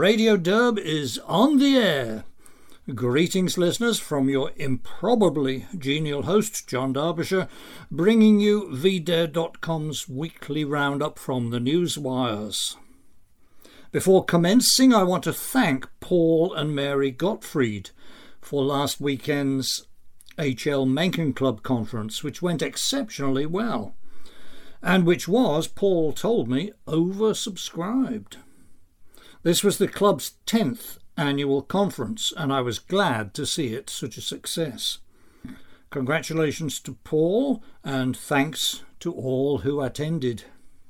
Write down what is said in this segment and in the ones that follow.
Radio Derb is on the air. Greetings, listeners, from your improbably genial host, John Derbyshire, bringing you VDare.com's weekly roundup from the news wires. Before commencing, I want to thank Paul and Mary Gottfried for last weekend's HL Mencken Club conference, which went exceptionally well, and which was, Paul told me, oversubscribed. This was the club's 10th annual conference, and I was glad to see it such a success. Congratulations to Paul, and thanks to all who attended.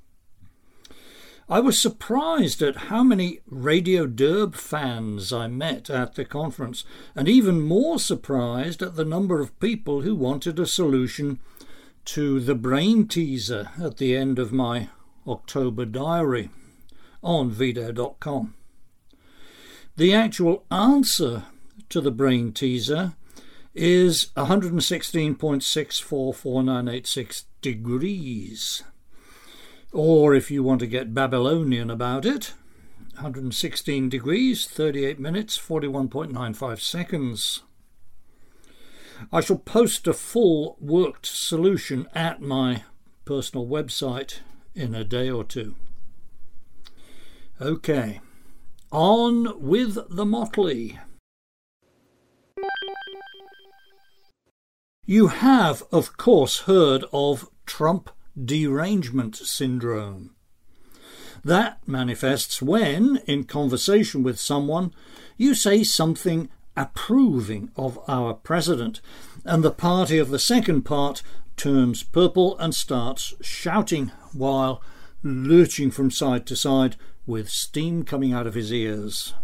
I was surprised at how many Radio Derb fans I met at the conference, and even more surprised at the number of people who wanted a solution to the brain teaser at the end of my October diary on VDare.com. The actual answer to the brain teaser is 116.644986 degrees. Or if you want to get Babylonian about it, 116 degrees, 38 minutes, 41.95 seconds. I shall post a full worked solution at my personal website in a day or two. Okay, on with the motley. You have, of course, heard of Trump derangement syndrome. That manifests when, in conversation with someone, you say something approving of our president, and the party of the second part turns purple and starts shouting while lurching from side to side with steam coming out of his ears.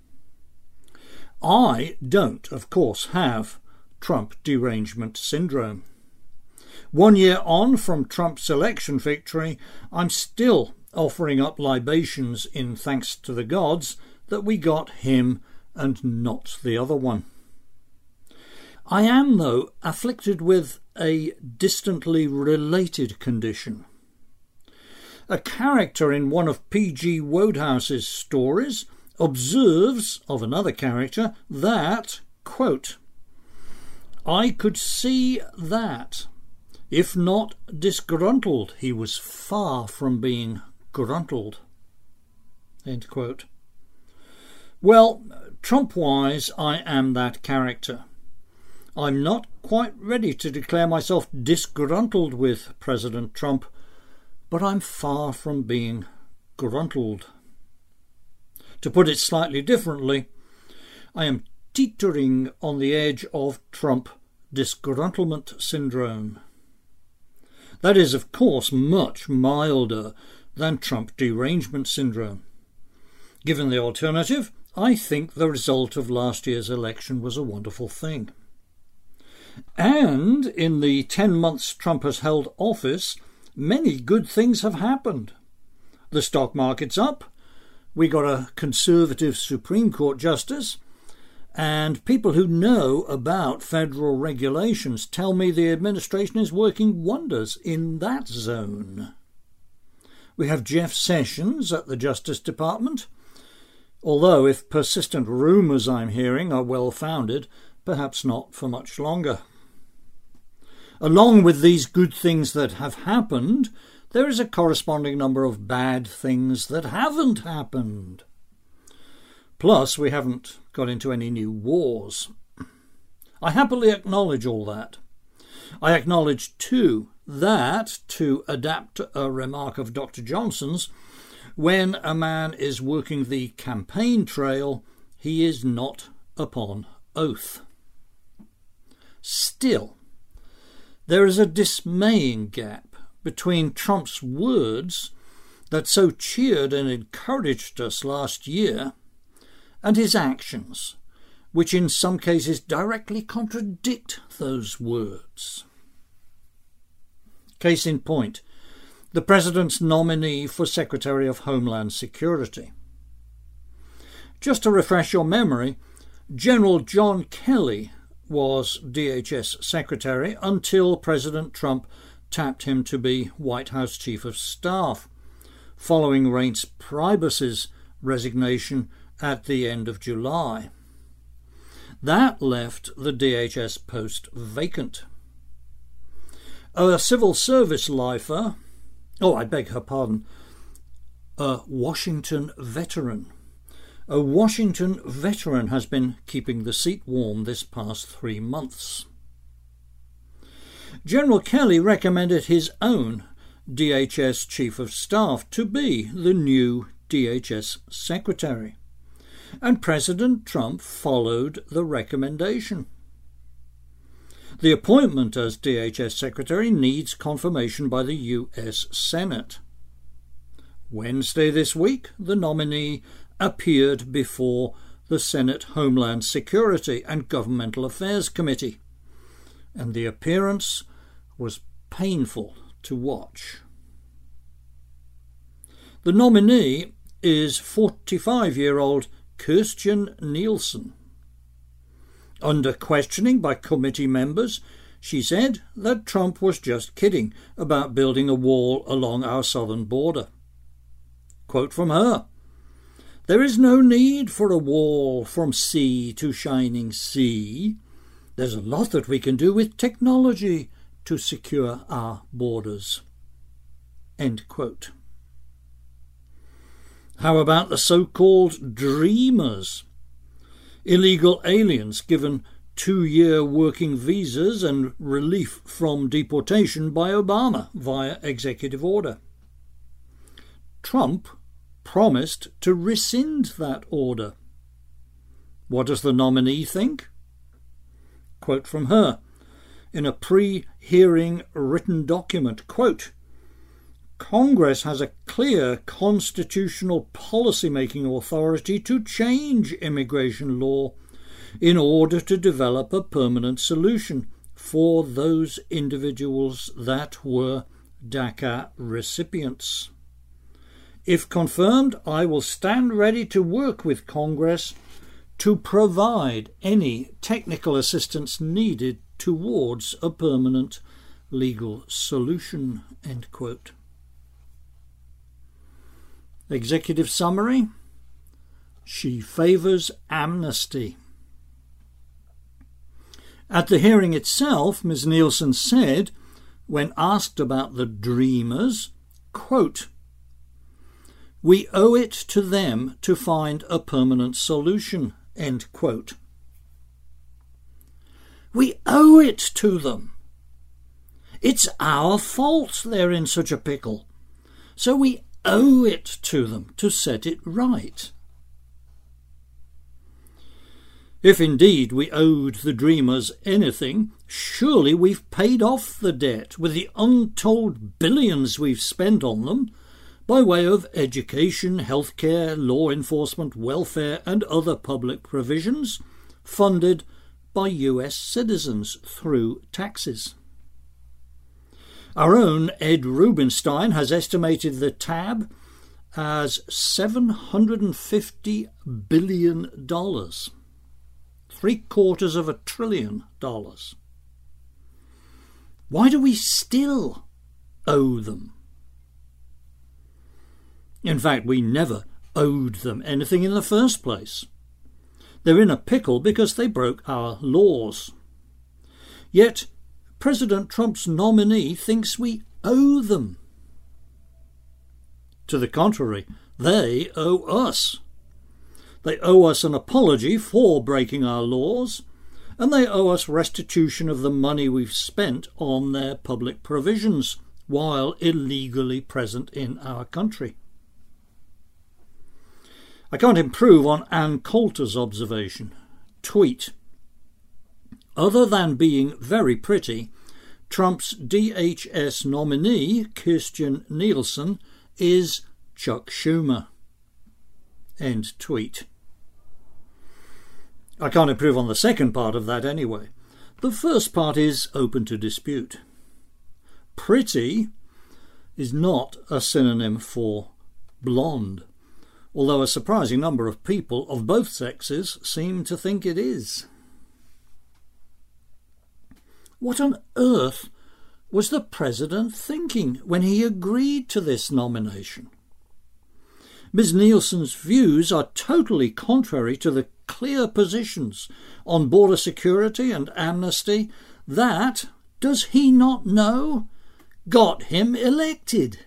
I don't, of course, have Trump derangement syndrome. 1 year on from Trump's election victory, I'm still offering up libations in thanks to the gods that we got him and not the other one. I am, though, afflicted with a distantly related condition. A character in one of P.G. Wodehouse's stories observes of another character that, quote, "I could see that, if not disgruntled, he was far from being gruntled." End quote. Well, Trump-wise, I am that character. I'm not quite ready to declare myself disgruntled with President Trump, but I'm far from being gruntled. To put it slightly differently, I am teetering on the edge of Trump disgruntlement syndrome. That is, of course, much milder than Trump derangement syndrome. Given the alternative, I think the result of last year's election was a wonderful thing. And in the 10 months Trump has held office, many good things have happened. The stock market's up, we got a conservative Supreme Court justice, and people who know about federal regulations tell me the administration is working wonders in that zone. We have Jeff Sessions at the Justice Department, although if persistent rumours I'm hearing are well-founded, perhaps not for much longer. Along with these good things that have happened, there is a corresponding number of bad things that haven't happened. Plus, we haven't got into any new wars. I happily acknowledge all that. I acknowledge, too, that, to adapt a remark of Dr. Johnson's, when a man is working the campaign trail, he is not upon oath. Still, there is a dismaying gap between Trump's words that so cheered and encouraged us last year and his actions, which in some cases directly contradict those words. Case in point, the President's nominee for Secretary of Homeland Security. Just to refresh your memory, General John Kelly was DHS Secretary until President Trump tapped him to be White House Chief of Staff, following Reince Priebus's resignation at the end of July. That left the DHS post vacant. A civil service lifer, a Washington veteran. A Washington veteran has been keeping the seat warm this past 3 months. General Kelly recommended his own DHS Chief of Staff to be the new DHS Secretary, and President Trump followed the recommendation. The appointment as DHS Secretary needs confirmation by the US Senate. Wednesday this week, the nominee appeared before the Senate Homeland Security and Governmental Affairs Committee, and the appearance was painful to watch. The nominee is 45-year-old Kirstjen Nielsen. Under questioning by committee members, she said that Trump was just kidding about building a wall along our southern border. Quote from her, "There is no need for a wall from sea to shining sea. There's a lot that we can do with technology to secure our borders." End quote. How about the so-called Dreamers? Illegal aliens given 2-year working visas and relief from deportation by Obama via executive order. Trump promised to rescind that order. What does the nominee think? Quote from her in a pre-hearing written document, quote, "Congress has a clear constitutional policy-making authority to change immigration law in order to develop a permanent solution for those individuals that were DACA recipients. If confirmed, I will stand ready to work with Congress to provide any technical assistance needed towards a permanent legal solution." End quote. Executive summary: she favours amnesty. At the hearing itself, Ms. Nielsen said, when asked about the Dreamers, quote, "We owe it to them to find a permanent solution." End quote. We owe it to them. It's our fault they're in such a pickle, so we owe it to them to set it right. If indeed we owed the Dreamers anything, surely we've paid off the debt with the untold billions we've spent on them by way of education, healthcare, law enforcement, welfare and other public provisions funded by US citizens through taxes. Our own Ed Rubinstein has estimated the tab as $750 billion, $750 billion. Why do we still owe them? In fact, we never owed them anything in the first place. They're in a pickle because they broke our laws. Yet President Trump's nominee thinks we owe them. To the contrary, they owe us. They owe us an apology for breaking our laws, and they owe us restitution of the money we've spent on their public provisions while illegally present in our country. I can't improve on Ann Coulter's observation. Tweet: other than being very pretty, Trump's DHS nominee, Kirstjen Nielsen, is Chuck Schumer. End tweet. I can't improve on the second part of that anyway. The first part is open to dispute. Pretty is not a synonym for blonde, although a surprising number of people of both sexes seem to think it is. What on earth was the president thinking when he agreed to this nomination? Ms. Nielsen's views are totally contrary to the clear positions on border security and amnesty that, does he not know, got him elected.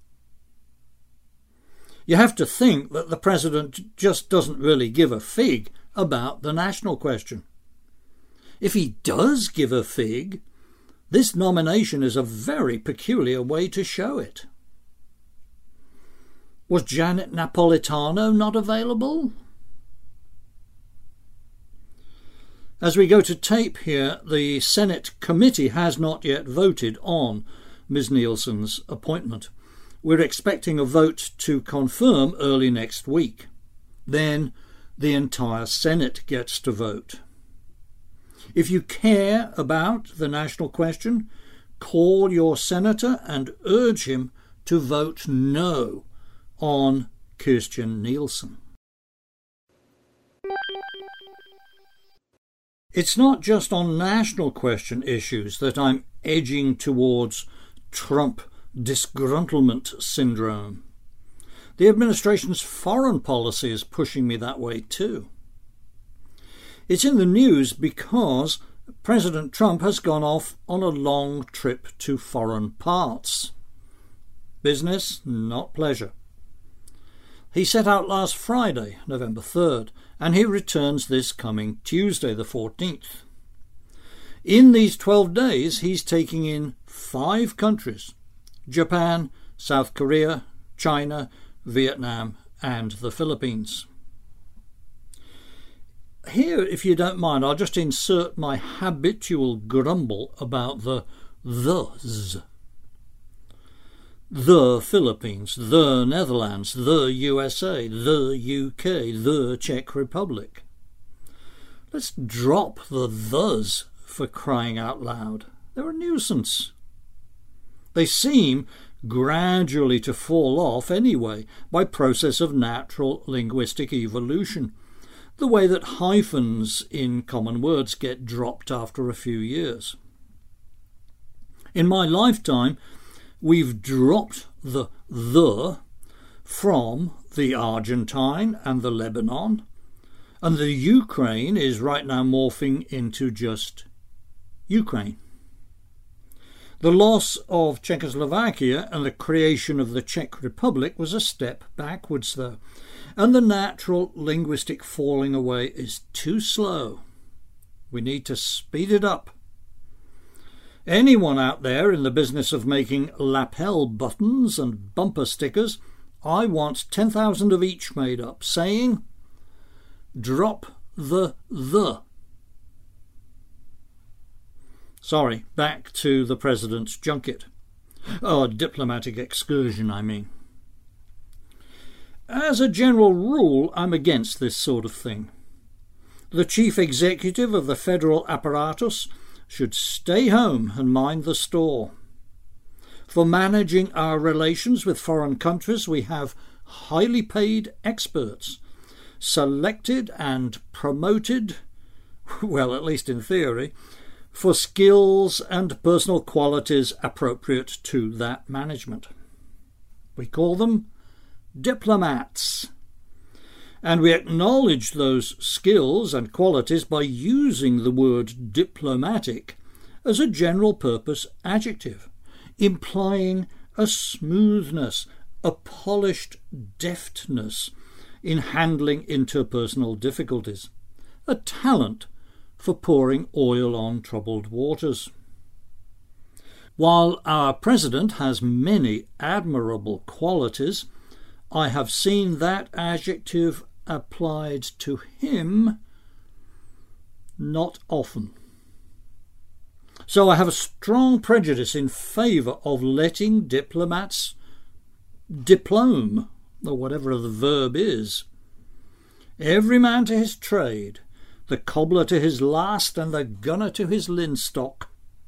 You have to think that the President just doesn't really give a fig about the national question. If he does give a fig, this nomination is a very peculiar way to show it. Was Janet Napolitano not available? As we go to tape here, the Senate committee has not yet voted on Ms. Nielsen's appointment. We're expecting a vote to confirm early next week. Then the entire Senate gets to vote. If you care about the national question, call your senator and urge him to vote no on Kirstjen Nielsen. It's not just on national question issues that I'm edging towards Trump disgruntlement syndrome. The administration's foreign policy is pushing me that way too. It's in the news because President Trump has gone off on a long trip to foreign parts. Business, not pleasure. He set out last Friday, November 3rd, and he returns this coming Tuesday, the 14th. In these 12 days, he's taking in 5 countries: Japan, South Korea, China, Vietnam, and the Philippines. Here, if you don't mind, I'll just insert my habitual grumble about the thes. The Philippines, the Netherlands, the USA, the UK, the Czech Republic. Let's drop the thes, for crying out loud. They're a nuisance. They seem gradually to fall off anyway by process of natural linguistic evolution, the way that hyphens in common words get dropped after a few years. In my lifetime, we've dropped the from the Argentine and the Lebanon, and the Ukraine is right now morphing into just Ukraine. The loss of Czechoslovakia and the creation of the Czech Republic was a step backwards, though, and the natural linguistic falling away is too slow. We need to speed it up. Anyone out there in the business of making lapel buttons and bumper stickers, I want 10,000 of each made up, saying, drop the. Sorry, back to the President's junket. Oh, diplomatic excursion, I mean. As a general rule, I'm against this sort of thing. The chief executive of the federal apparatus should stay home and mind the store. For managing our relations with foreign countries, we have highly paid experts, selected and promoted, well, at least in theory, for skills and personal qualities appropriate to that management. We call them diplomats, and we acknowledge those skills and qualities by using the word diplomatic as a general-purpose adjective, implying a smoothness, a polished deftness in handling interpersonal difficulties, a talent for pouring oil on troubled waters. While our President has many admirable qualities, I have seen that adjective applied to him not often. So I have a strong prejudice in favour of letting diplomats diplome, or whatever the verb is. Every man to his trade, the cobbler to his last, and the gunner to his linstock.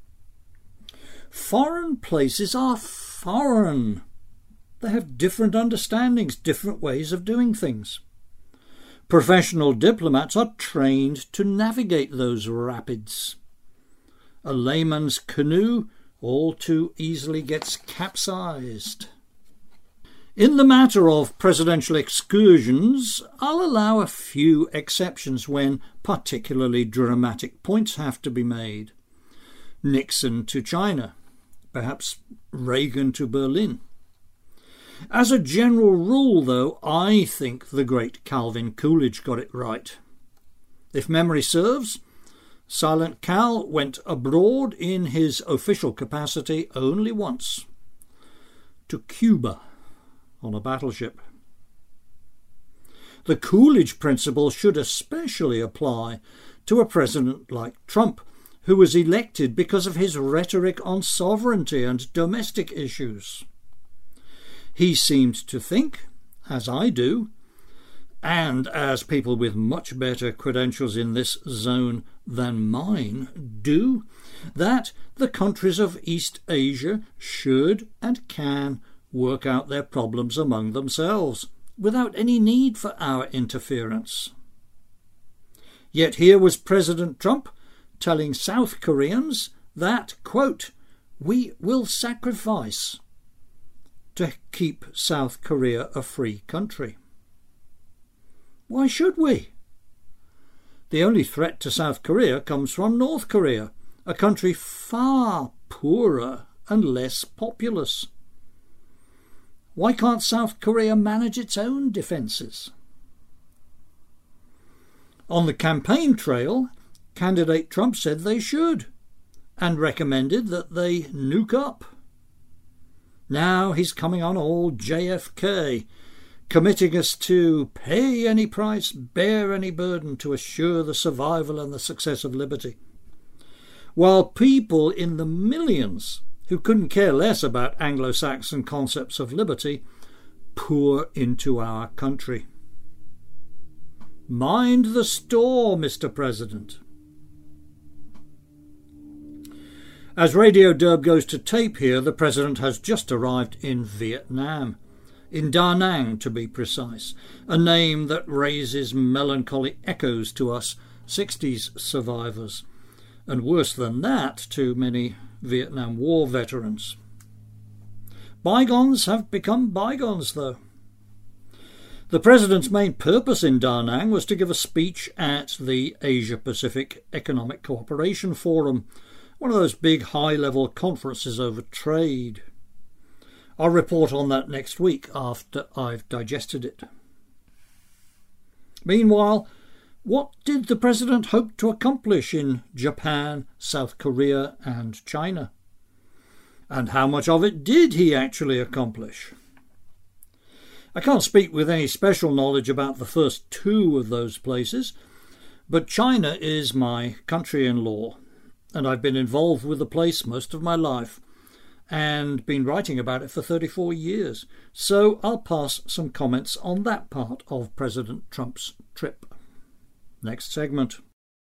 Foreign places are foreign. They have different understandings, different ways of doing things. Professional diplomats are trained to navigate those rapids. A layman's canoe all too easily gets capsized. In the matter of presidential excursions, I'll allow a few exceptions when particularly dramatic points have to be made. Nixon to China, perhaps Reagan to Berlin. As a general rule, though, I think the great Calvin Coolidge got it right. If memory serves, Silent Cal went abroad in his official capacity only once, to Cuba on a battleship. The Coolidge principle should especially apply to a president like Trump, who was elected because of his rhetoric on sovereignty and domestic issues. He seemed to think, as I do, and as people with much better credentials in this zone than mine do, that the countries of East Asia should and can work out their problems among themselves, without any need for our interference. Yet here was President Trump telling South Koreans that, quote, "we will sacrifice to keep South Korea a free country." Why should we? The only threat to South Korea comes from North Korea, a country far poorer and less populous. Why can't South Korea manage its own defences? On the campaign trail, candidate Trump said they should, and recommended that they nuke up. Now he's coming on old JFK, committing us to pay any price, bear any burden to assure the survival and the success of liberty, while people in the millions who couldn't care less about Anglo-Saxon concepts of liberty pour into our country. Mind the store, Mr. President. As Radio Derb goes to tape here, the President has just arrived in Vietnam, in Da Nang to be precise, a name that raises melancholy echoes to us 60s survivors, and worse than that to many Vietnam War veterans. Bygones have become bygones, though. The President's main purpose in Da Nang was to give a speech at the Asia-Pacific Economic Cooperation Forum, one of those big high-level conferences over trade. I'll report on that next week after I've digested it. Meanwhile, what did the President hope to accomplish in Japan, South Korea and China? And how much of it did he actually accomplish? I can't speak with any special knowledge about the first two of those places, but China is my country-in-law, and I've been involved with the place most of my life, and been writing about it for 34 years, so I'll pass some comments on that part of President Trump's trip. Next segment.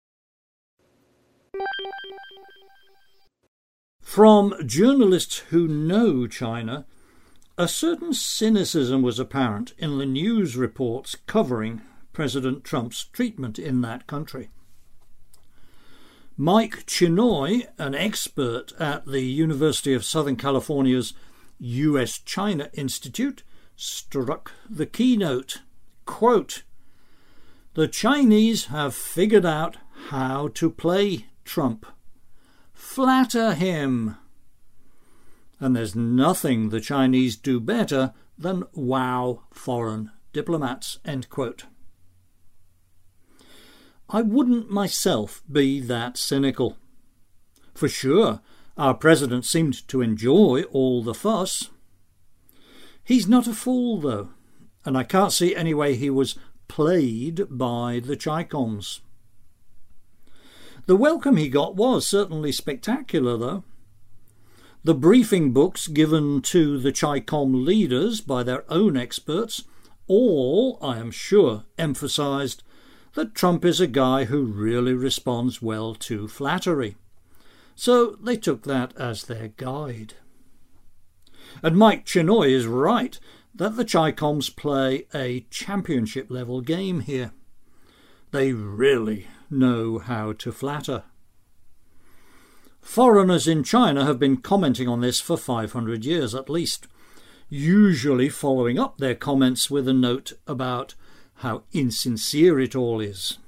From journalists who know China, a certain cynicism was apparent in the news reports covering President Trump's treatment in that country. Mike Chinoy, an expert at the University of Southern California's US-China Institute, struck the keynote. Quote, "The Chinese have figured out how to play Trump. Flatter him. And there's nothing the Chinese do better than wow foreign diplomats." End quote. I wouldn't myself be that cynical. For sure, our president seemed to enjoy all the fuss. He's not a fool, though, and I can't see any way he was played by the Chi-Coms. The welcome he got was certainly spectacular, though. The briefing books given to the Chi-Com leaders by their own experts all, I am sure, emphasised that Trump is a guy who really responds well to flattery. So they took that as their guide. And Mike Chinoy is right that the Chi-Coms play a championship-level game here. They really know how to flatter. Foreigners in China have been commenting on this for 500 years at least. usually following up their comments with a note about how insincere it all is.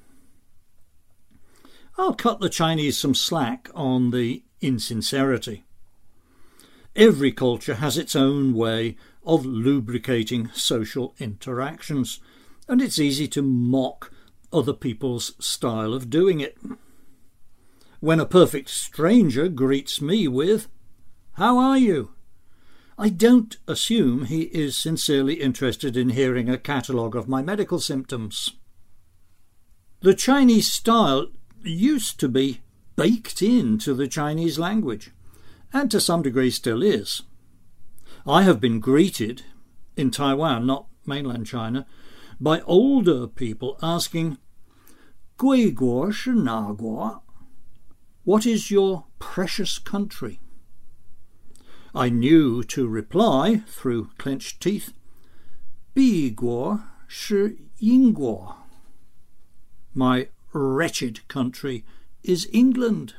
I'll cut the Chinese some slack on the insincerity. Every culture has its own way of lubricating social interactions, and it's easy to mock other people's style of doing it. When a perfect stranger greets me with, "How are you?" I don't assume he is sincerely interested in hearing a catalogue of my medical symptoms. The Chinese style used to be baked into the Chinese language, and to some degree still is. I have been greeted, in Taiwan, not mainland China, by older people asking, "贵国是哪国?" What is your precious country? I knew to reply, through clenched teeth, 敝国是英国. My wretched country is England.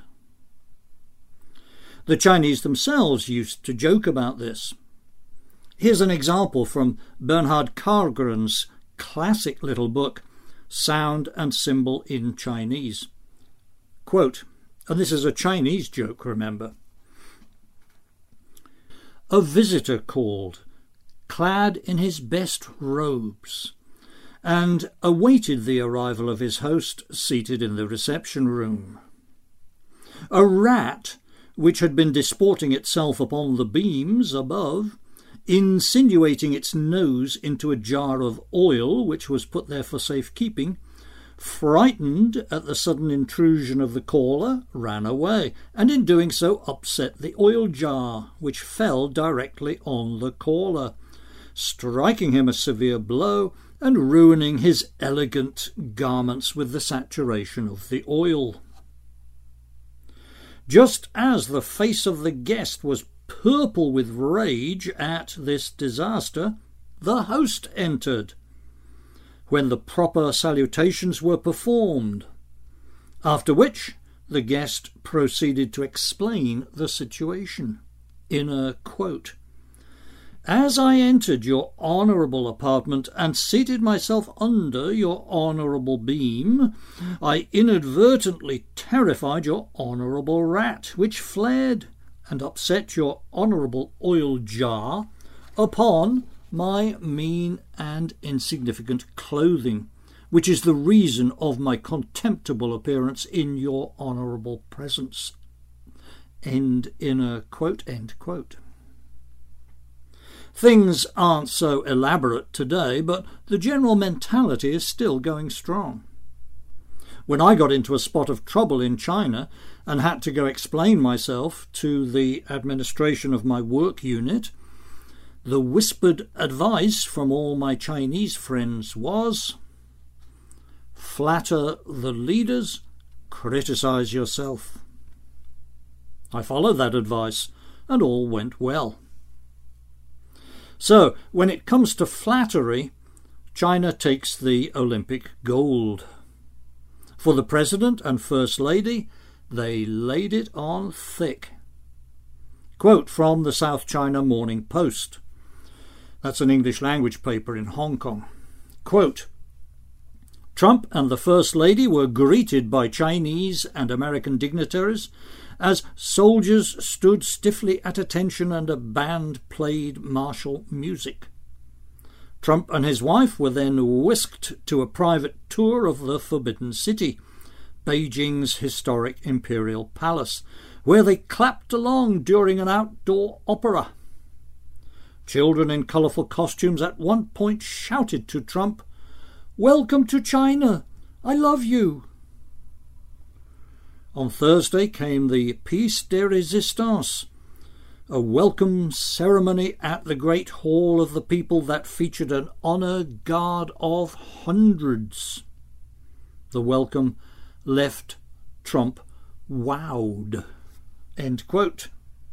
The Chinese themselves used to joke about this. Here's an example from Bernhard Karlgren's classic little book, Sound and Symbol in Chinese. Quote, and this is a Chinese joke, remember. A visitor called, clad in his best robes, and awaited the arrival of his host seated in the reception room. A rat, which had been disporting itself upon the beams above, insinuating its nose into a jar of oil which was put there for safekeeping, frightened at the sudden intrusion of the caller, ran away, and in doing so upset the oil jar, which fell directly on the caller, striking him a severe blow and ruining his elegant garments with the saturation of the oil. Just as the face of the guest was purple with rage at this disaster, the host entered, when the proper salutations were performed, after which the guest proceeded to explain the situation in a quote, "As I entered your honourable apartment and seated myself under your honourable beam, I inadvertently terrified your honourable rat, which fled and upset your honourable oil jar upon my mean and insignificant clothing, which is the reason of my contemptible appearance in your honourable presence." End in a quote, end quote. Things aren't so elaborate today, but the general mentality is still going strong. When I got into a spot of trouble in China and had to go explain myself to the administration of my work unit, the whispered advice from all my Chinese friends was, "Flatter the leaders, criticize yourself." I followed that advice, and all went well. So, when it comes to flattery, China takes the Olympic gold. For the President and First Lady, they laid it on thick. Quote from the South China Morning Post. That's an English language paper in Hong Kong. Quote, Trump and the First Lady were greeted by Chinese and American dignitaries as soldiers stood stiffly at attention and a band played martial music. Trump and his wife were then whisked to a private tour of the Forbidden City, Beijing's historic imperial palace, where they clapped along during an outdoor opera. Children in colourful costumes at one point shouted to Trump, "Welcome to China! I love you!" On Thursday came the Piece de Resistance, a welcome ceremony at the Great Hall of the People that featured an honour guard of hundreds. The welcome left Trump wowed. End quote.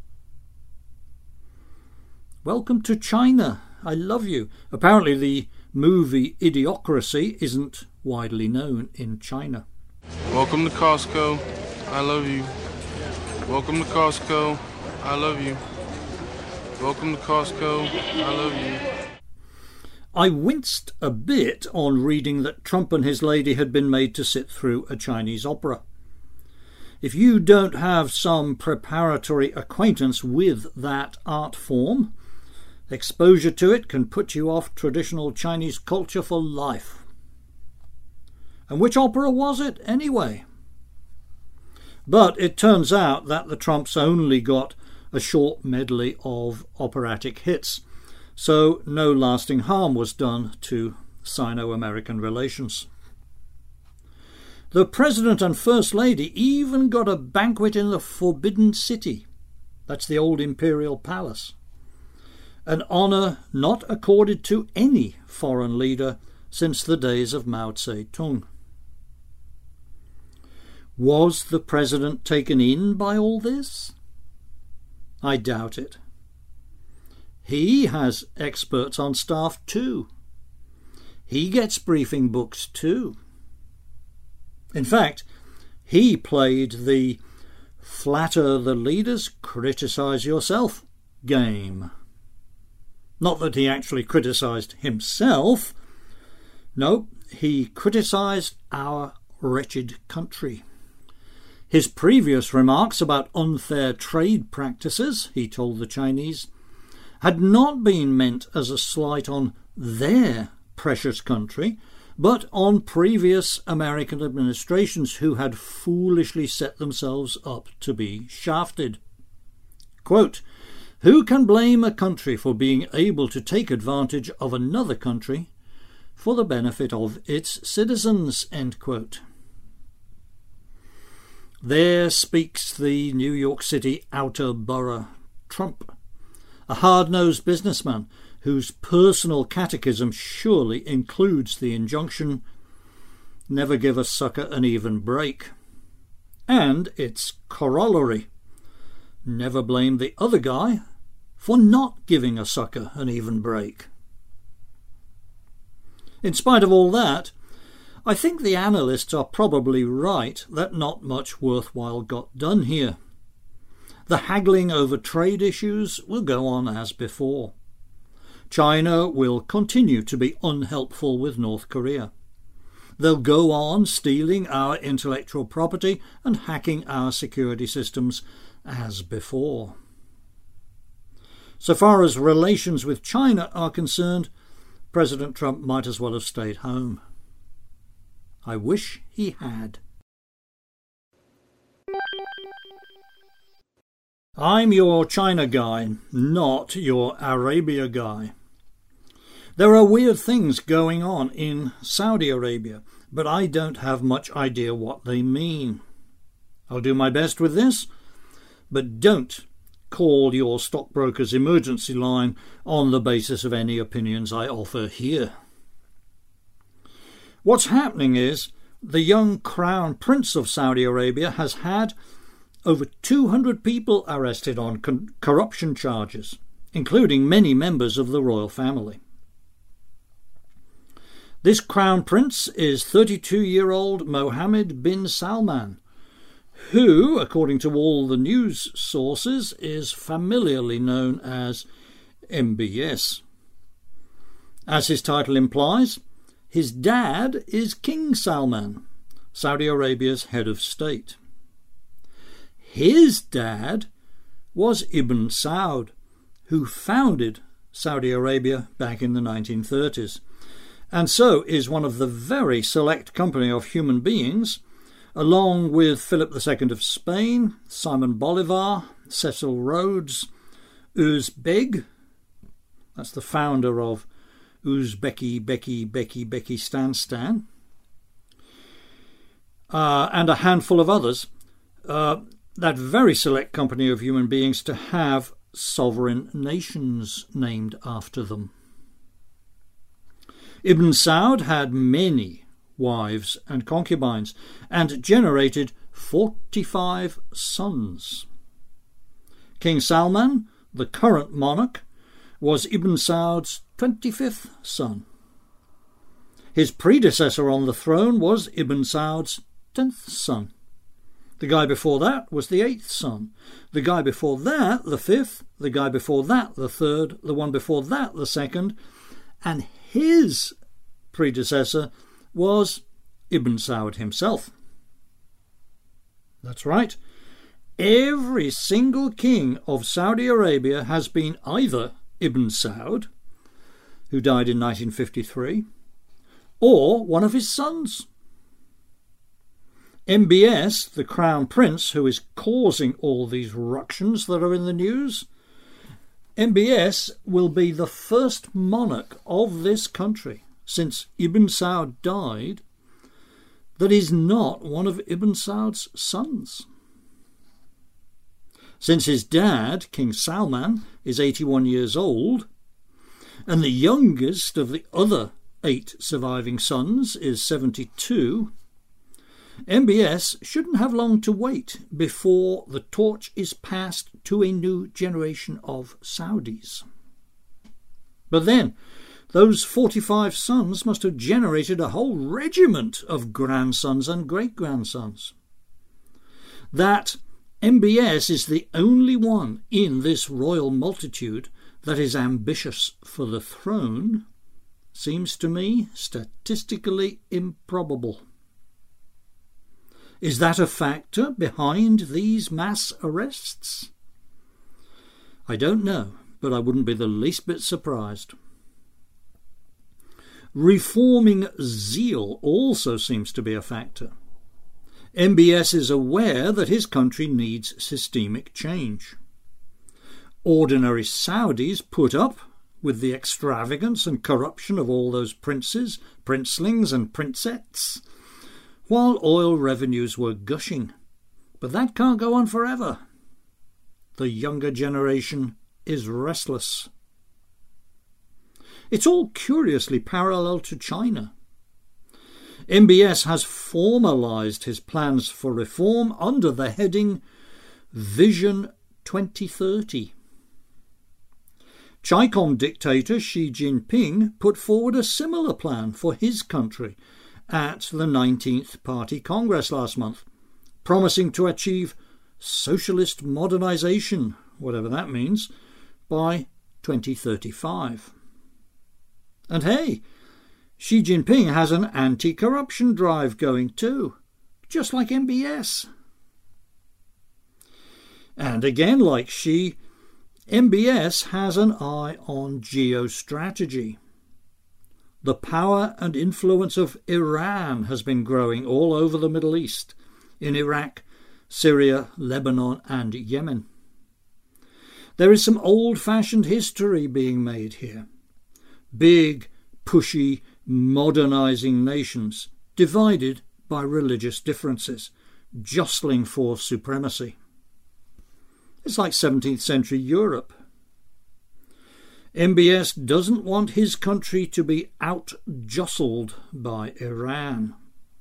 Welcome to China. I love you. Apparently the movie Idiocracy isn't widely known in China. Welcome to Costco. I love you. Welcome to Costco. I love you. Welcome to Costco. I love you. I winced a bit on reading that Trump and his lady had been made to sit through a Chinese opera. If you don't have some preparatory acquaintance with that art form, exposure to it can put you off traditional Chinese culture for life. And which opera was it, anyway? But it turns out that the Trumps only got a short medley of operatic hits, so no lasting harm was done to Sino-American relations. The President and First Lady even got a banquet in the Forbidden City. That's the old imperial palace. An honour not accorded to any foreign leader since the days of Mao Zedong. Was the President taken in by all this? I doubt it. He has experts on staff too. He gets briefing books too. In fact, he played the flatter the leaders, criticise yourself game. Not that he actually criticised himself. No, he criticised our wretched country. His previous remarks about unfair trade practices, he told the Chinese, had not been meant as a slight on their precious country, but on previous American administrations who had foolishly set themselves up to be shafted. Quote, "Who can blame a country for being able to take advantage of another country for the benefit of its citizens?" End quote. There speaks the New York City outer borough Trump, a hard-nosed businessman whose personal catechism surely includes the injunction, "Never give a sucker an even break," and its corollary, "Never blame the other guy for not giving a sucker an even break." In spite of all that, I think the analysts are probably right that not much worthwhile got done here. The haggling over trade issues will go on as before. China will continue to be unhelpful with North Korea. They'll go on stealing our intellectual property and hacking our security systems as before. So far as relations with China are concerned, President Trump might as well have stayed home. I wish he had. I'm your China guy, not your Arabia guy. There are weird things going on in Saudi Arabia, but I don't have much idea what they mean. I'll do my best with this, but don't call your stockbroker's emergency line on the basis of any opinions I offer here. What's happening is the young Crown Prince of Saudi Arabia has had over 200 people arrested on corruption charges, including many members of the royal family. This Crown Prince is 32-year-old Mohammed bin Salman, who, according to all the news sources, is familiarly known as MBS. As his title implies, his dad is King Salman, Saudi Arabia's head of state. His dad was Ibn Saud, who founded Saudi Arabia back in the 1930s, and so is one of the very select company of human beings, along with Philip II of Spain, Simon Bolivar, Cecil Rhodes, Uzbek, that's the founder of Uzbekistan, and a handful of others, that very select company of human beings to have sovereign nations named after them. Ibn Saud had many wives and concubines and generated 45 sons. King Salman, the current monarch, was Ibn Saud's 25th son. His predecessor on the throne was Ibn Saud's 10th son. The guy before that was the 8th son. The guy before that, the 5th. The guy before that, the 3rd. The one before that, the 2nd. And his predecessor was Ibn Saud himself. That's right. Every single king of Saudi Arabia has been either Ibn Saud, who died in 1953, or one of his sons. MBS, the Crown Prince, who is causing all these ructions that are in the news, MBS will be the first monarch of this country since Ibn Saud died that is not one of Ibn Saud's sons. Since his dad, King Salman, is 81 years old, and the youngest of the other 8 surviving sons is 72, MBS shouldn't have long to wait before the torch is passed to a new generation of Saudis. But then, those 45 sons must have generated a whole regiment of grandsons and great-grandsons. That MBS is the only one in this royal multitude that is ambitious for the throne seems to me statistically improbable. Is that a factor behind these mass arrests? I don't know, but I wouldn't be the least bit surprised. Reforming zeal also seems to be a factor. MBS is aware that his country needs systemic change. Ordinary Saudis put up with the extravagance and corruption of all those princes, princelings and princettes, while oil revenues were gushing. But that can't go on forever. The younger generation is restless. It's all curiously parallel to China. MBS has formalised his plans for reform under the heading Vision 2030. ChICOM dictator Xi Jinping put forward a similar plan for his country at the 19th Party Congress last month, promising to achieve socialist modernisation, whatever that means, by 2035. And hey, Xi Jinping has an anti-corruption drive going too, just like MBS. And again, like Xi, MBS has an eye on geostrategy. The power and influence of Iran has been growing all over the Middle East, in Iraq, Syria, Lebanon and Yemen. There is some old-fashioned history being made here. Big, pushy, modernising nations, divided by religious differences, jostling for supremacy. It's like 17th century Europe. MBS doesn't want his country to be out-jostled by Iran.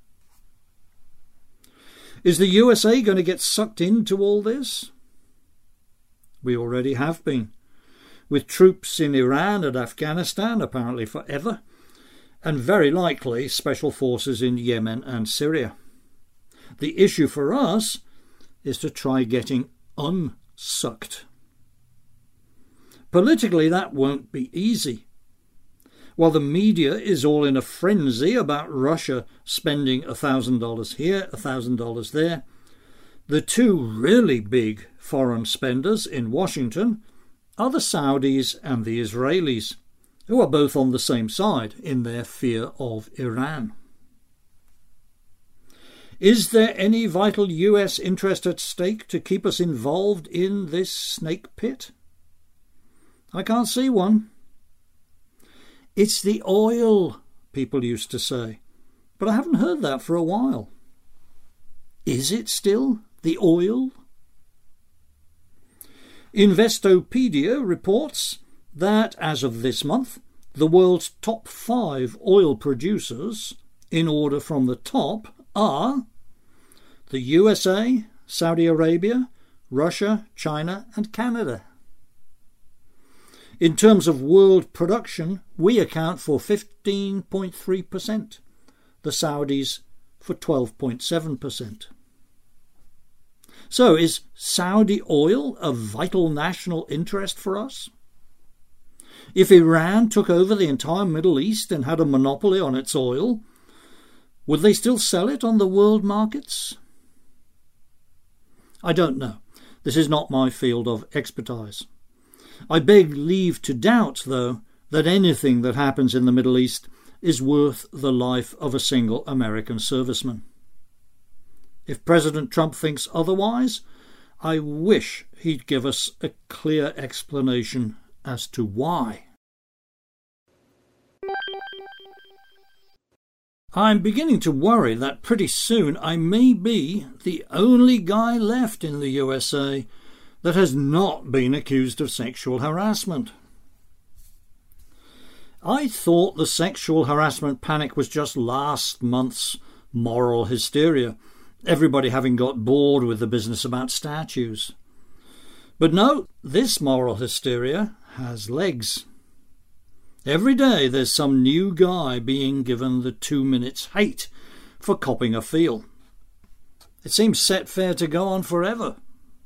Is the USA going to get sucked into all this? We already have been, with troops in Iran and Afghanistan apparently forever, and very likely special forces in Yemen and Syria. The issue for us is to try getting unsucked. Politically, that won't be easy. While the media is all in a frenzy about Russia spending $1,000 here, $1,000 there, the two really big foreign spenders in Washington are the Saudis and the Israelis, who are both on the same side in their fear of Iran. Is there any vital US interest at stake to keep us involved in this snake pit? I can't see one. It's the oil, people used to say, but I haven't heard that for a while. Is it still the oil? Investopedia reports that, as of this month, the world's top 5 oil producers, in order from the top, are the USA, Saudi Arabia, Russia, China and Canada. In terms of world production, we account for 15.3%, the Saudis for 12.7%. So is Saudi oil a vital national interest for us? If Iran took over the entire Middle East and had a monopoly on its oil, would they still sell it on the world markets? I don't know. This is not my field of expertise. I beg leave to doubt, though, that anything that happens in the Middle East is worth the life of a single American serviceman. If President Trump thinks otherwise, I wish he'd give us a clear explanation as to why. I'm beginning to worry that pretty soon I may be the only guy left in the USA that has not been accused of sexual harassment. I thought the sexual harassment panic was just last month's moral hysteria, everybody having got bored with the business about statues. But no, this moral hysteria has legs. Every day there's some new guy being given the 2 minutes hate for copping a feel. It seems set fair to go on forever.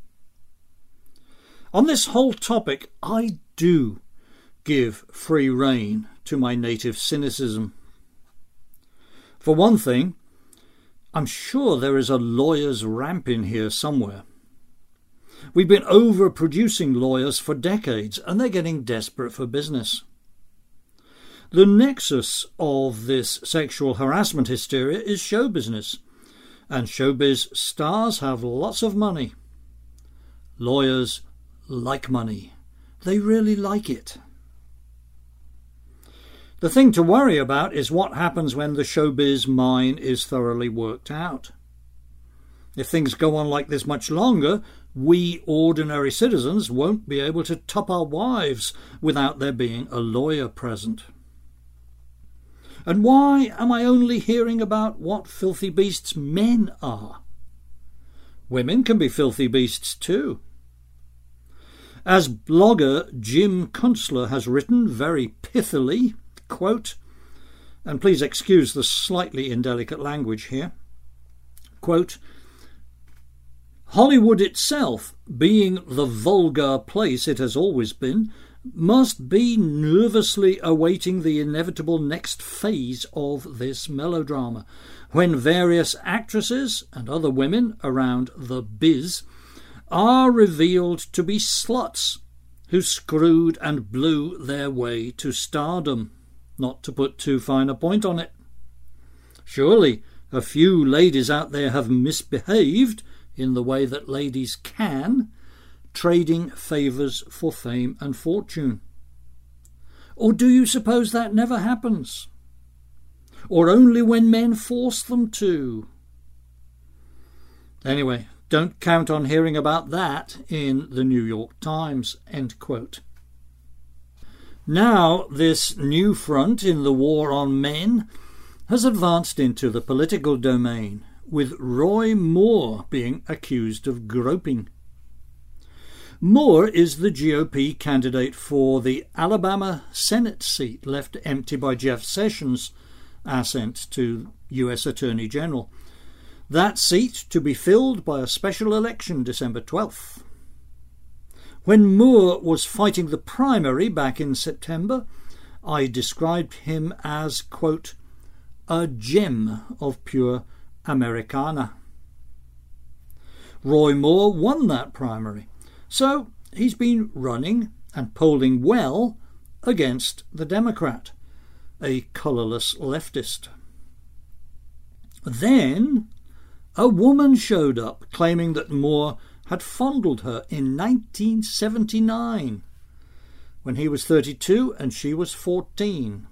On this whole topic, I do give free rein to my native cynicism. For one thing, I'm sure there is a lawyer's ramp in here somewhere. We've been overproducing lawyers for decades, and they're getting desperate for business. The nexus of this sexual harassment hysteria is show business, and showbiz stars have lots of money. Lawyers like money. They really like it. The thing to worry about is what happens when the showbiz mine is thoroughly worked out. If things go on like this much longer, we ordinary citizens won't be able to top our wives without there being a lawyer present. And why am I only hearing about what filthy beasts men are? Women can be filthy beasts too. As blogger Jim Kunstler has written very pithily, quote, and please excuse the slightly indelicate language here, quote, Hollywood itself, being the vulgar place it has always been, must be nervously awaiting the inevitable next phase of this melodrama, when various actresses and other women around the biz are revealed to be sluts who screwed and blew their way to stardom, not to put too fine a point on it. Surely a few ladies out there have misbehaved in the way that ladies can, trading favours for fame and fortune. Or do you suppose that never happens? Or only when men force them to? Anyway, don't count on hearing about that in the New York Times, end quote. Now this new front in the war on men has advanced into the political domain, with Roy Moore being accused of groping. Moore is the GOP candidate for the Alabama Senate seat left empty by Jeff Sessions' ascent to U.S. Attorney General. That seat to be filled by a special election December 12th. When Moore was fighting the primary back in September, I described him as, quote, a gem of pure Americana. Roy Moore won that primary, so he's been running and polling well against the Democrat, a colourless leftist. Then a woman showed up claiming that Moore had fondled her in 1979, when he was 32 and she was 14.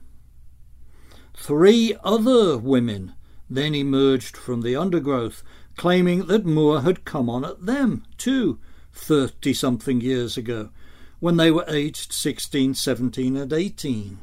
3 other women then emerged from the undergrowth, claiming that Moore had come on at them too, 30-something years ago, when they were aged 16, 17 and 18.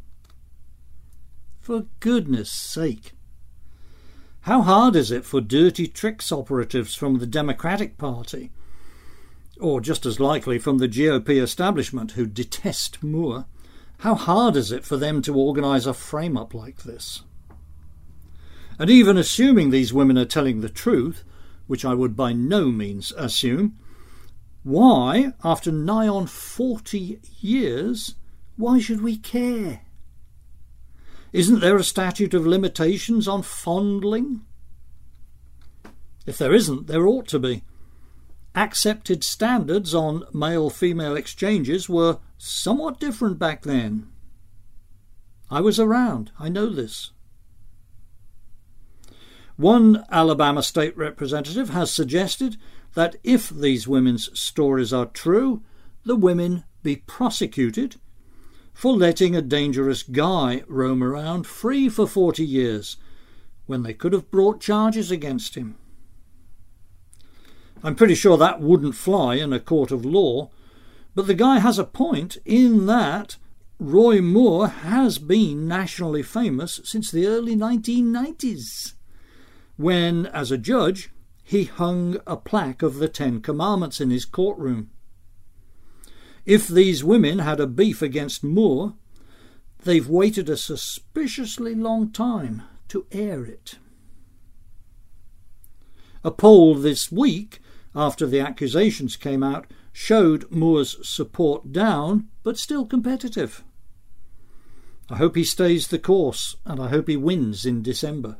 For goodness sake! How hard is it for dirty tricks operatives from the Democratic Party, or just as likely from the GOP establishment who detest Moore, how hard is it for them to organise a frame-up like this? And even assuming these women are telling the truth, which I would by no means assume, why, after nigh on 40 years, why should we care? Isn't there a statute of limitations on fondling? If there isn't, there ought to be. Accepted standards on male-female exchanges were somewhat different back then. I was around, I know this. One Alabama state representative has suggested that if these women's stories are true, the women be prosecuted for letting a dangerous guy roam around free for 40 years when they could have brought charges against him. I'm pretty sure that wouldn't fly in a court of law, but the guy has a point in that Roy Moore has been nationally famous since the early 1990s, when, as a judge, he hung a plaque of the Ten Commandments in his courtroom. If these women had a beef against Moore, they've waited a suspiciously long time to air it. A poll this week, after the accusations came out, showed Moore's support down, but still competitive. I hope he stays the course, and I hope he wins in December.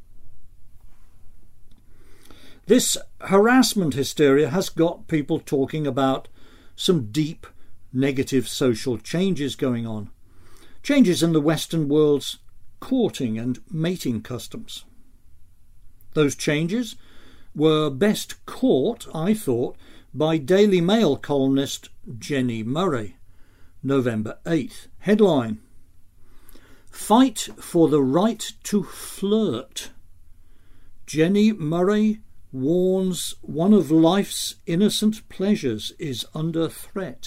This harassment hysteria has got people talking about some deep negative social changes going on. Changes in the Western world's courting and mating customs. Those changes were best caught, I thought, by Daily Mail columnist Jenny Murray, November 8th. Headline: Fight for the right to flirt. Jenny Murray warns one of life's innocent pleasures is under threat.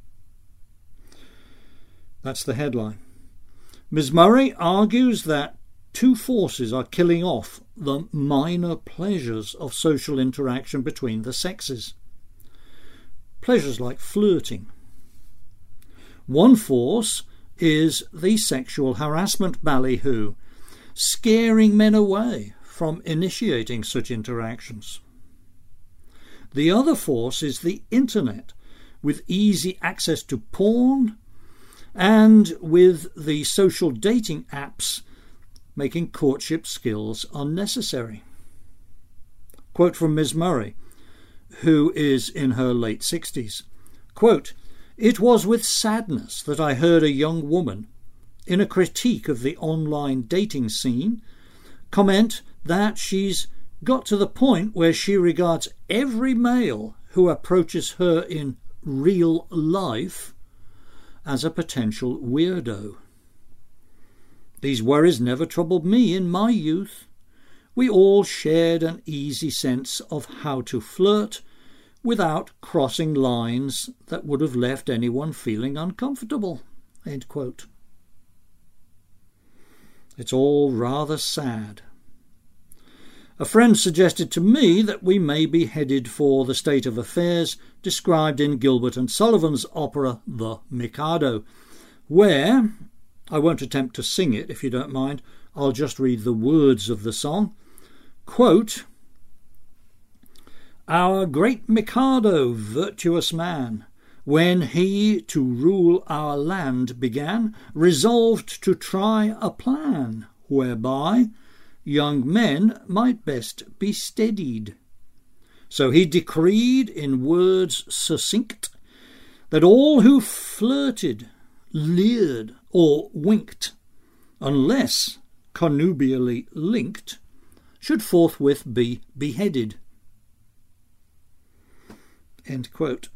That's the headline. Ms. Murray argues that two forces are killing off the minor pleasures of social interaction between the sexes. Pleasures like flirting. One force is the sexual harassment ballyhoo, scaring men away from initiating such interactions. The other force is the internet, with easy access to porn and with the social dating apps making courtship skills unnecessary. Quote from Ms. Murray, who is in her late 60s. Quote, "It was with sadness that I heard a young woman, in a critique of the online dating scene, comment that she's got to the point where she regards every male who approaches her in real life as a potential weirdo. These worries never troubled me in my youth. We all shared an easy sense of how to flirt without crossing lines that would have left anyone feeling uncomfortable." End quote. It's all rather sad. A friend suggested to me that we may be headed for the state of affairs described in Gilbert and Sullivan's opera The Mikado, where, I won't attempt to sing it if you don't mind, I'll just read the words of the song. Quote, "Our great Mikado, virtuous man, when he to rule our land began, resolved to try a plan whereby young men might best be steadied. So he decreed in words succinct that all who flirted, leered, or winked, unless connubially linked, should forthwith be beheaded." End quote.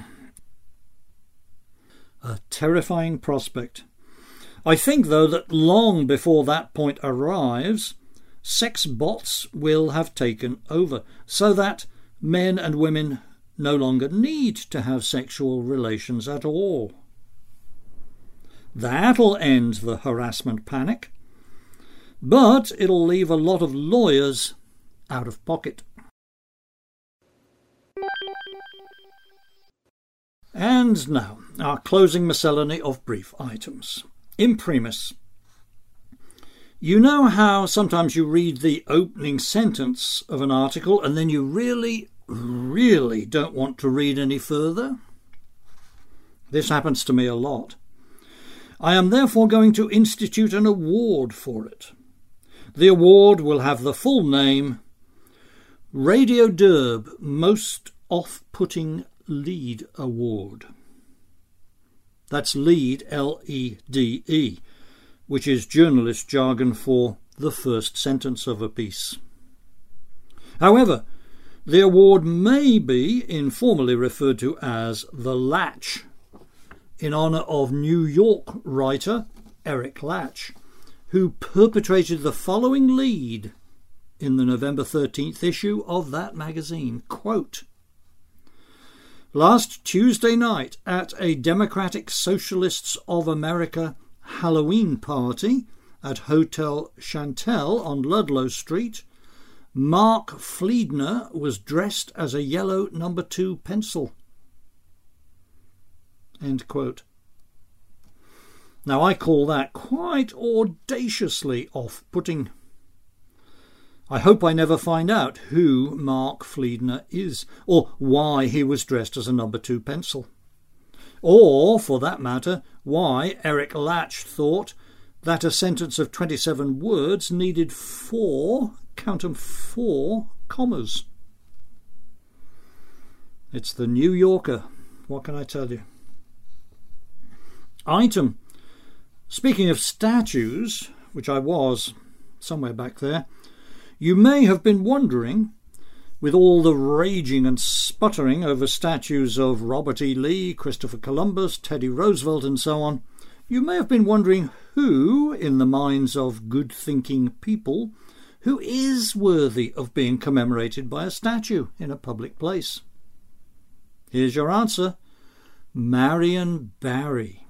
A terrifying prospect. I think, though, that long before that point arrives, sex bots will have taken over, so that men and women no longer need to have sexual relations at all. That'll end the harassment panic, but it'll leave a lot of lawyers out of pocket. And now, our closing miscellany of brief items. Imprimis, You know how sometimes you read the opening sentence of an article and then you really don't want to read any further? This happens to me a lot. I am therefore going to institute an award for it. The award will have the full name Radio Derb Most Off-Putting Lead Award. That's lead, L-E-D-E, which is journalist jargon for the first sentence of a piece. However, the award may be informally referred to as the Latch, in honour of New York writer Eric Latch, who perpetrated the following lead in the November 13th issue of that magazine. Quote, "Last Tuesday night at a Democratic Socialists of America Halloween party at Hotel Chantel on Ludlow Street, Mark Fleedner was dressed as a yellow number 2 pencil." End quote. Now I call that quite audaciously off-putting. I hope I never find out who Mark Fleedner is, or why he was dressed as a number 2 pencil. Or, for that matter, why Eric Latch thought that a sentence of 27 words needed 4, count 'em, 4 commas. It's the New Yorker. What can I tell you? Item. Speaking of statues, which I was somewhere back there, you may have been wondering, with all the raging and sputtering over statues of Robert E. Lee, Christopher Columbus, Teddy Roosevelt and so on, you may have been wondering who, in the minds of good-thinking people, who is worthy of being commemorated by a statue in a public place. Here's your answer. Marion Barry.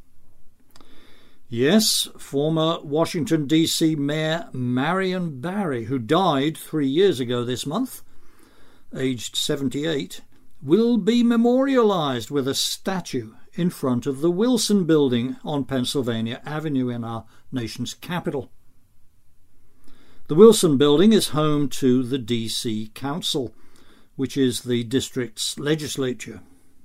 Yes, former Washington, D.C. Mayor Marion Barry, who died 3 years ago this month, aged 78, will be memorialised with a statue in front of the Wilson Building on Pennsylvania Avenue in our nation's capital. The Wilson Building is home to the D.C. Council, which is the district's legislature.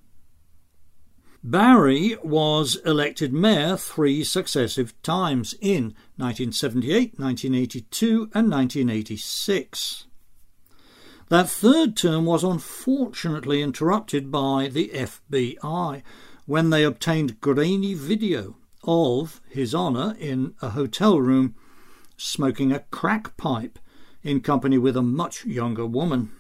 Barry was elected mayor 3 successive times in 1978, 1982 and 1986. That third term was unfortunately interrupted by the FBI when they obtained grainy video of His Honour in a hotel room smoking a crack pipe in company with a much younger woman.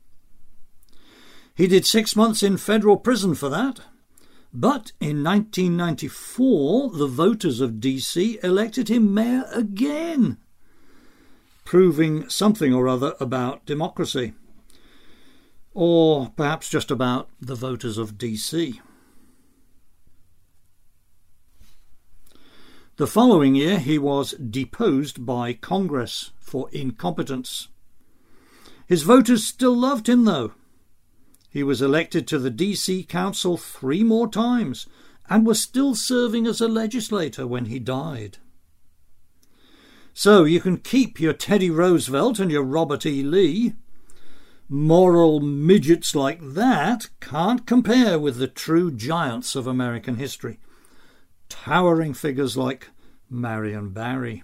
He did 6 months in federal prison for that. But in 1994, the voters of DC elected him mayor again, proving something or other about democracy. Or perhaps just about the voters of DC. The following year, he was deposed by Congress for incompetence. His voters still loved him, though. He was elected to the D.C. Council 3 more times and was still serving as a legislator when he died. So you can keep your Teddy Roosevelt and your Robert E. Lee. Moral midgets like that can't compare with the true giants of American history. Towering figures like Marion Barry.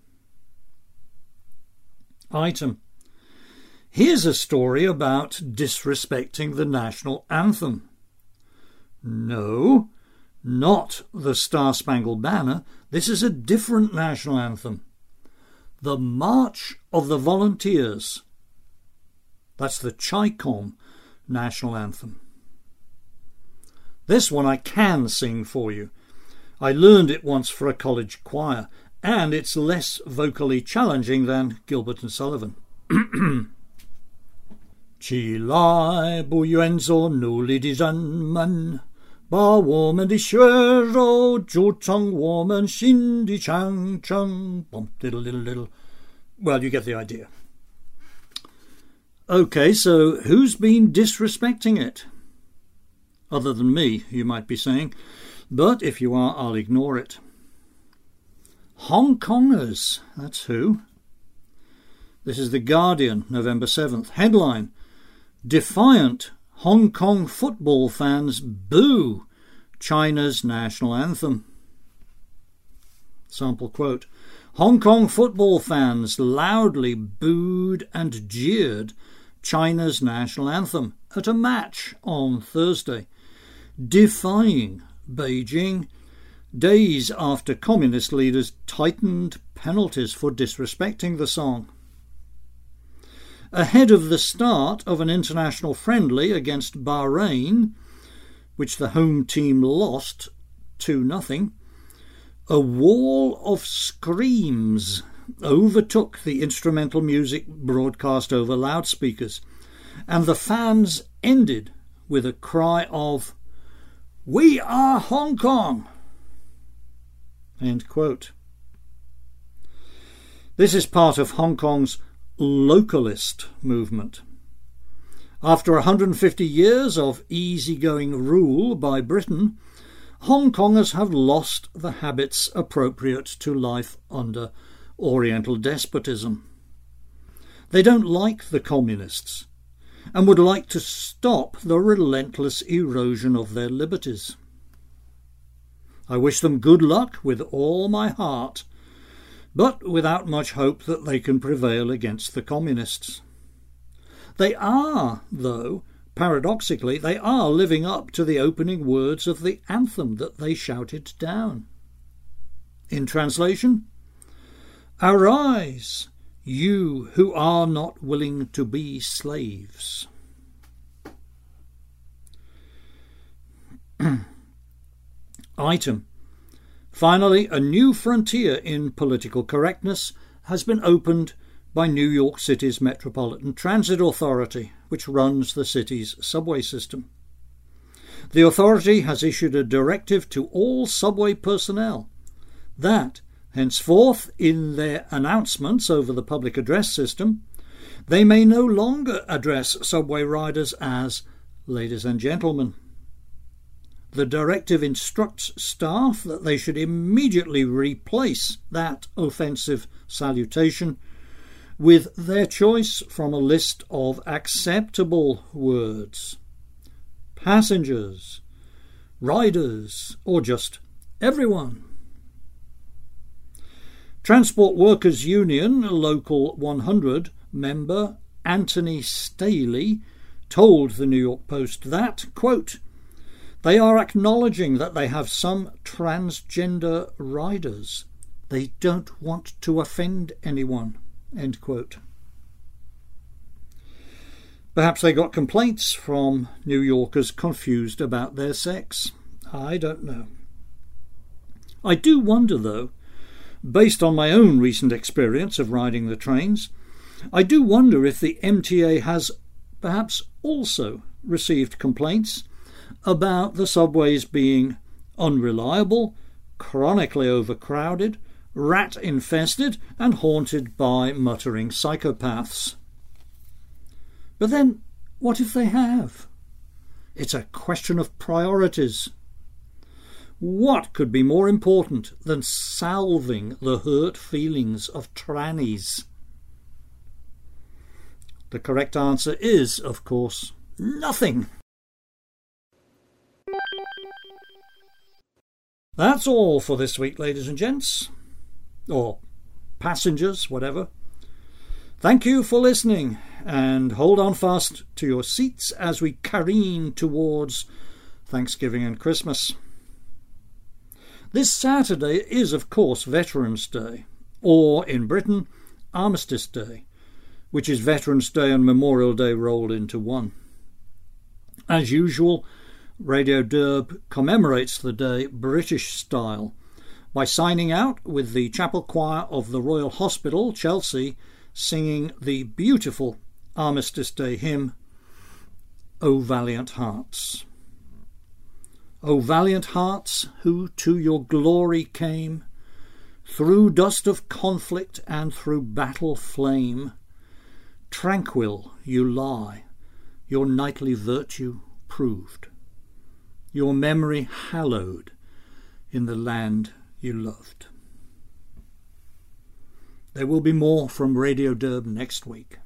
Item. Here's a story about disrespecting the national anthem. No, not the Star-Spangled Banner. This is a different national anthem. The March of the Volunteers. That's the Chi-Com national anthem. This one I can sing for you. I learned it once for a college choir, and it's less vocally challenging than Gilbert and Sullivan. Chi lai bu yuan zo nu li di zhan man, ba wo men di xue rou zhu cheng wo men xin di chang cheng, bum diddle diddle diddle. Well, you get the idea. Okay, so who's been disrespecting it? Other than me, you might be saying, but if you are, I'll ignore it. Hong Kongers, that's who. This is The Guardian, November 7th. Headline: Defiant Hong Kong football fans boo China's national anthem. Sample quote: Hong Kong football fans loudly booed and jeered China's national anthem at a match on Thursday, defying Beijing days after communist leaders tightened penalties for disrespecting the song. Ahead of the start of an international friendly against Bahrain, which the home team lost 2-0, a wall of screams overtook the instrumental music broadcast over loudspeakers, and the fans ended with a cry of "We are Hong Kong!" End quote. This is part of Hong Kong's localist movement. After 150 years of easygoing rule by Britain, Hong Kongers have lost the habits appropriate to life under Oriental despotism. They don't like the communists and would like to stop the relentless erosion of their liberties. I wish them good luck with all my heart, but without much hope that they can prevail against the communists. They are, though, paradoxically, they are living up to the opening words of the anthem that they shouted down. In translation, "Arise, you who are not willing to be slaves." Item: Finally, a new frontier in political correctness has been opened by New York City's Metropolitan Transit Authority, which runs the city's subway system. The authority has issued a directive to all subway personnel that, henceforth, in their announcements over the public address system, they may no longer address subway riders as "ladies and gentlemen." The directive instructs staff that they should immediately replace that offensive salutation with their choice from a list of acceptable words: passengers, riders, or just everyone. Transport Workers Union Local 100 member Anthony Staley told the New York Post that, quote, "They are acknowledging that they have some transgender riders. They don't want to offend anyone." End quote. Perhaps they got complaints from New Yorkers confused about their sex. I don't know. I do wonder, though, based on my own recent experience of riding the trains, I do wonder if the MTA has perhaps also received complaints about the subways being unreliable, chronically overcrowded, rat-infested and haunted by muttering psychopaths. But then, what if they have? It's a question of priorities. What could be more important than salving the hurt feelings of trannies? The correct answer is, of course, nothing. That's all for this week, ladies and gents. Or passengers, whatever. Thank you for listening, and hold on fast to your seats as we careen towards Thanksgiving and Christmas. This Saturday is, of course, Veterans' Day, or in Britain, Armistice Day, which is Veterans' Day and Memorial Day rolled into one. As usual, Radio Derb commemorates the day British style by signing out with the chapel choir of the Royal Hospital, Chelsea, singing the beautiful Armistice Day hymn, O Valiant Hearts. O valiant hearts who to your glory came, through dust of conflict and through battle flame, tranquil you lie, your knightly virtue proved, your memory hallowed in the land you loved. There will be more from Radio Durban next week.